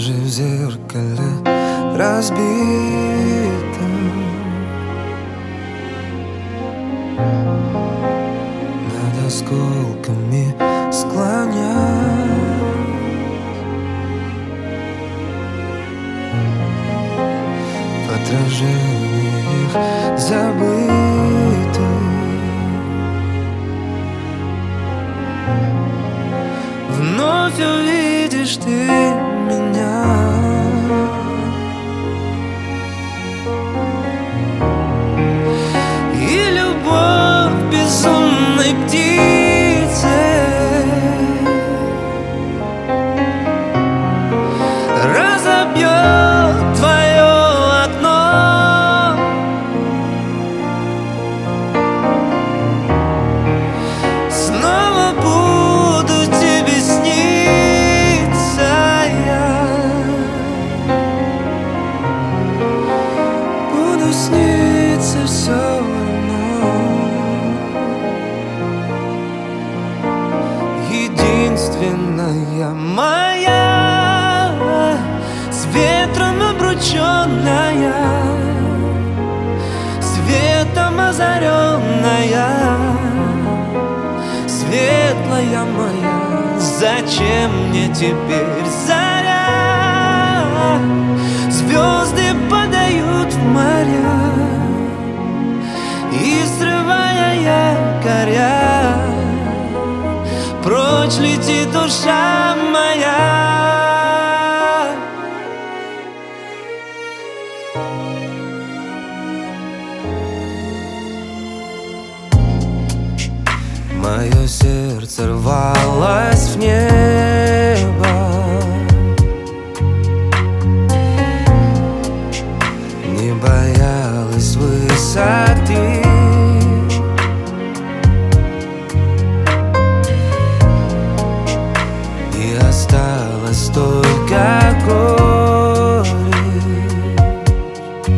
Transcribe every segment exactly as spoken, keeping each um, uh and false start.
Отражи в зеркале разбитом над осколками склонясь, в отражениях забытых вновь увидишь ты меня. И любовь безумной птицы разобьет твое окно. Снова буду тебе сниться я, буду сниться все равно. Единственная моя, с ветром обрученная, светом озаренная, светлая моя. Зачем мне теперь заря? Звезды подают в моря, и срывая якоря, прочь летит душа моя. Мое сердце рвалось в небо, не боялась высоты, и осталось только горечь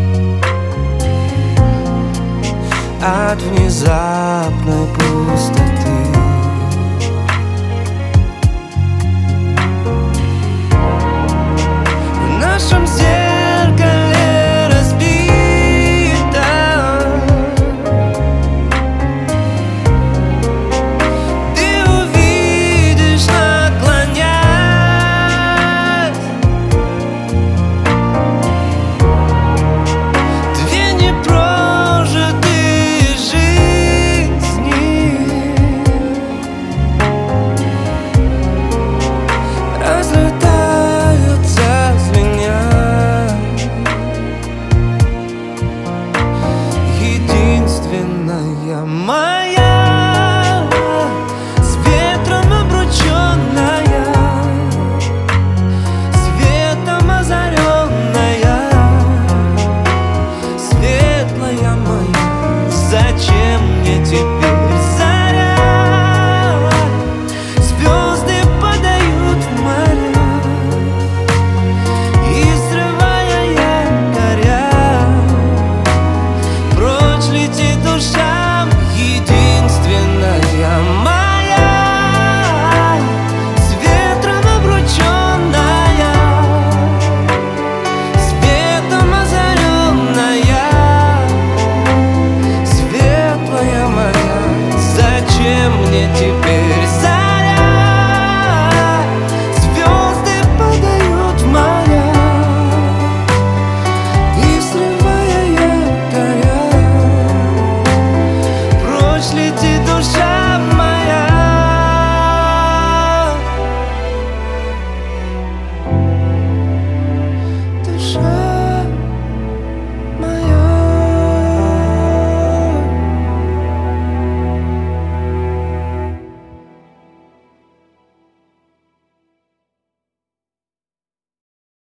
от внезапной пустоты.